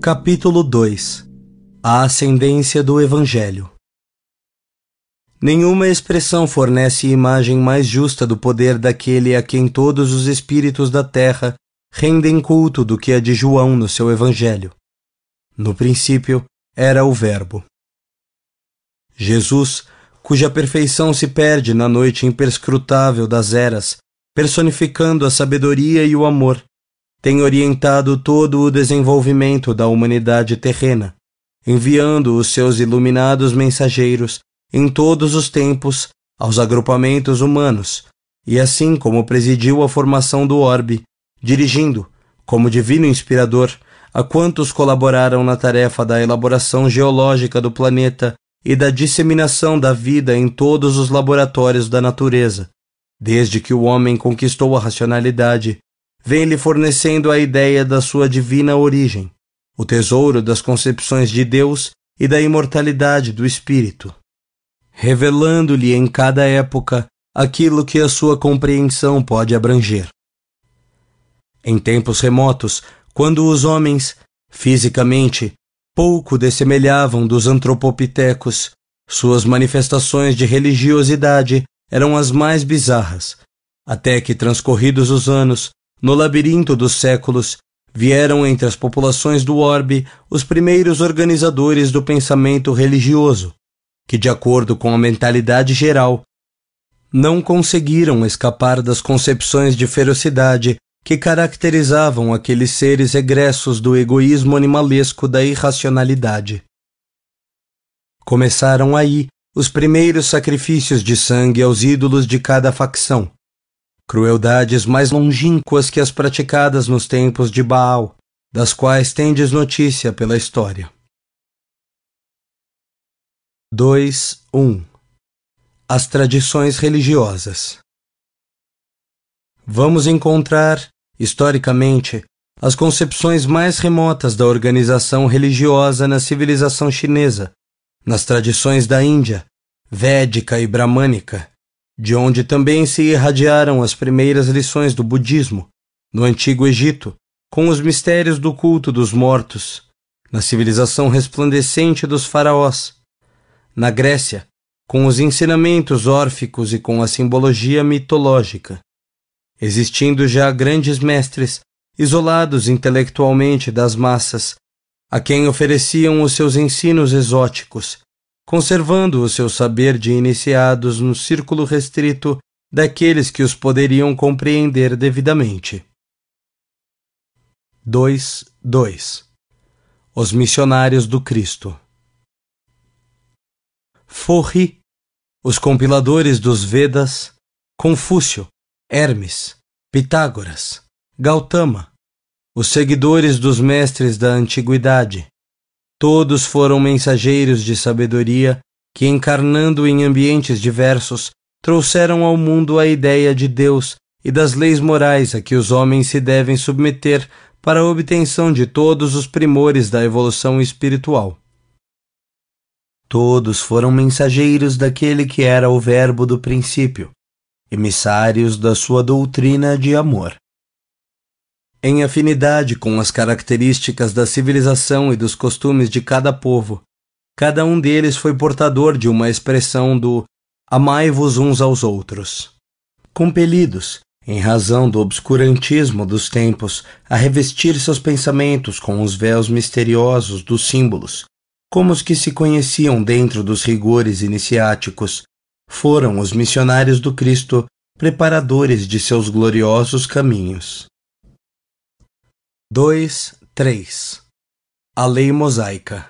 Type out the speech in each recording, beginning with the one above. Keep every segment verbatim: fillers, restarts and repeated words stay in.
Capítulo dois. A ascendência do Evangelho. Nenhuma expressão fornece imagem mais justa do poder daquele a quem todos os espíritos da terra rendem culto do que a de João no seu Evangelho. No princípio era o Verbo. Jesus, cuja perfeição se perde na noite imperscrutável das eras, personificando a sabedoria e o amor, tem orientado todo o desenvolvimento da humanidade terrena, enviando os seus iluminados mensageiros em todos os tempos aos agrupamentos humanos, e assim como presidiu a formação do orbe, dirigindo, como divino inspirador, a quantos colaboraram na tarefa da elaboração geológica do planeta e da disseminação da vida em todos os laboratórios da natureza, desde que o homem conquistou a racionalidade, vem-lhe fornecendo a ideia da sua divina origem, o tesouro das concepções de Deus e da imortalidade do Espírito, revelando-lhe em cada época aquilo que a sua compreensão pode abranger. Em tempos remotos, quando os homens, fisicamente, pouco dessemelhavam dos antropopitecos, suas manifestações de religiosidade eram as mais bizarras, até que, transcorridos os anos, no labirinto dos séculos, vieram entre as populações do orbe os primeiros organizadores do pensamento religioso, que, de acordo com a mentalidade geral, não conseguiram escapar das concepções de ferocidade que caracterizavam aqueles seres egressos do egoísmo animalesco da irracionalidade. Começaram aí os primeiros sacrifícios de sangue aos ídolos de cada facção, crueldades mais longínquas que as praticadas nos tempos de Baal, das quais tendes notícia pela história. dois ponto um. As tradições religiosas. Vamos encontrar, historicamente, as concepções mais remotas da organização religiosa na civilização chinesa, nas tradições da Índia, védica e bramânica, de onde também se irradiaram as primeiras lições do budismo, no Antigo Egito, com os mistérios do culto dos mortos, na civilização resplandecente dos faraós, na Grécia, com os ensinamentos órficos e com a simbologia mitológica, existindo já grandes mestres, isolados intelectualmente das massas, a quem ofereciam os seus ensinos exóticos, conservando o seu saber de iniciados no círculo restrito daqueles que os poderiam compreender devidamente. dois ponto dois. Os missionários do Cristo. Forri, os compiladores dos Vedas, Confúcio, Hermes, Pitágoras, Gautama, os seguidores dos mestres da antiguidade, todos foram mensageiros de sabedoria que, encarnando em ambientes diversos, trouxeram ao mundo a ideia de Deus e das leis morais a que os homens se devem submeter para a obtenção de todos os primores da evolução espiritual. Todos foram mensageiros daquele que era o Verbo do princípio, emissários da sua doutrina de amor. Em afinidade com as características da civilização e dos costumes de cada povo, cada um deles foi portador de uma expressão do amai-vos uns aos outros. Compelidos, em razão do obscurantismo dos tempos, a revestir seus pensamentos com os véus misteriosos dos símbolos, como os que se conheciam dentro dos rigores iniciáticos, foram os missionários do Cristo preparadores de seus gloriosos caminhos. dois ponto três. A Lei Mosaica.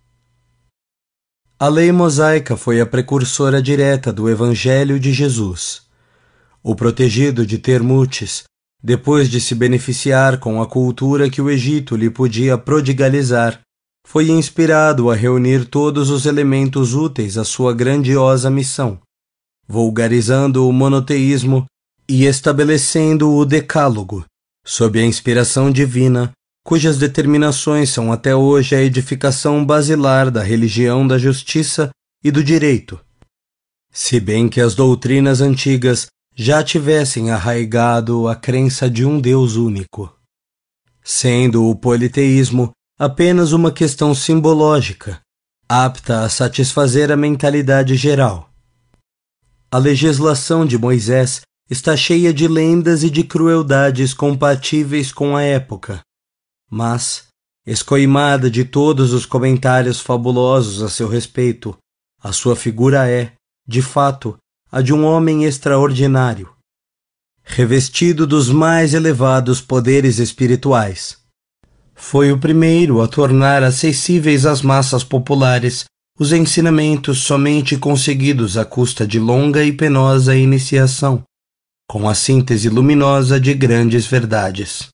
A Lei Mosaica foi a precursora direta do Evangelho de Jesus. O protegido de Termutes, depois de se beneficiar com a cultura que o Egito lhe podia prodigalizar, foi inspirado a reunir todos os elementos úteis à sua grandiosa missão, vulgarizando o monoteísmo e estabelecendo o Decálogo, sob a inspiração divina, cujas determinações são até hoje a edificação basilar da religião da justiça e do direito, se bem que as doutrinas antigas já tivessem arraigado a crença de um Deus único. Sendo o politeísmo apenas uma questão simbológica, apta a satisfazer a mentalidade geral. A legislação de Moisés está cheia de lendas e de crueldades compatíveis com a época, mas, escoimada de todos os comentários fabulosos a seu respeito, a sua figura é, de fato, a de um homem extraordinário, revestido dos mais elevados poderes espirituais. Foi o primeiro a tornar acessíveis às massas populares os ensinamentos somente conseguidos à custa de longa e penosa iniciação, com a síntese luminosa de grandes verdades.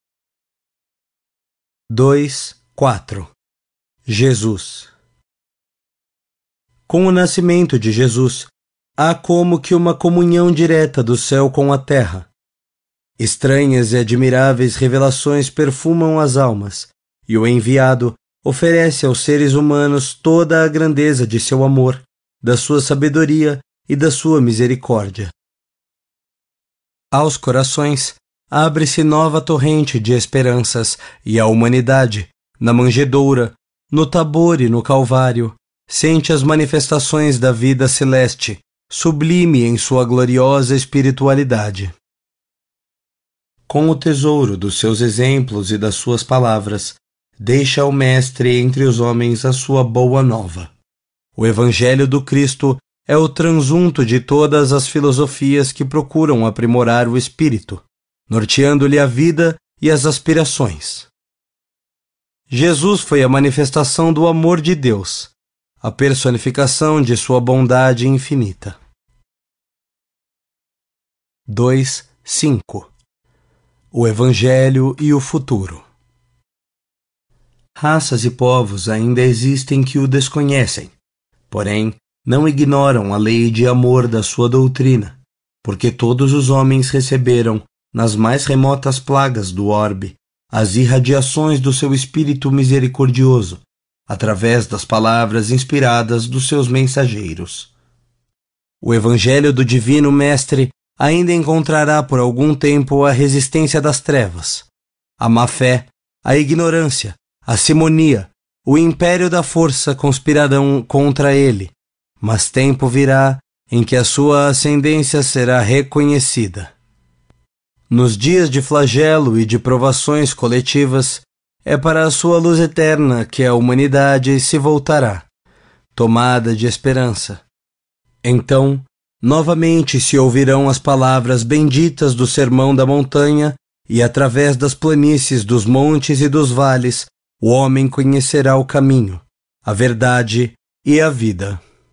dois, quatro. Jesus. Com o nascimento de Jesus, há como que uma comunhão direta do céu com a terra. Estranhas e admiráveis revelações perfumam as almas, e o enviado oferece aos seres humanos toda a grandeza de seu amor, da sua sabedoria e da sua misericórdia. Aos corações abre-se nova torrente de esperanças, e a humanidade, na manjedoura, no Tabor e no Calvário, sente as manifestações da vida celeste, sublime em sua gloriosa espiritualidade. Com o tesouro dos seus exemplos e das suas palavras, deixa o Mestre entre os homens a sua boa nova. O Evangelho do Cristo é o transunto de todas as filosofias que procuram aprimorar o espírito, norteando-lhe a vida e as aspirações. Jesus foi a manifestação do amor de Deus, a personificação de sua bondade infinita. dois, cinco. O Evangelho e o futuro. Raças e povos ainda existem que o desconhecem, porém não ignoram a lei de amor da sua doutrina, porque todos os homens receberam, nas mais remotas plagas do orbe, as irradiações do seu espírito misericordioso, através das palavras inspiradas dos seus mensageiros. O Evangelho do Divino Mestre ainda encontrará por algum tempo a resistência das trevas, a má-fé, a ignorância, a simonia, o império da força conspirarão contra ele, mas tempo virá em que a sua ascendência será reconhecida. Nos dias de flagelo e de provações coletivas, é para a sua luz eterna que a humanidade se voltará, tomada de esperança. Então, novamente se ouvirão as palavras benditas do Sermão da Montanha, e através das planícies, dos montes e dos vales, o homem conhecerá o caminho, a verdade e a vida.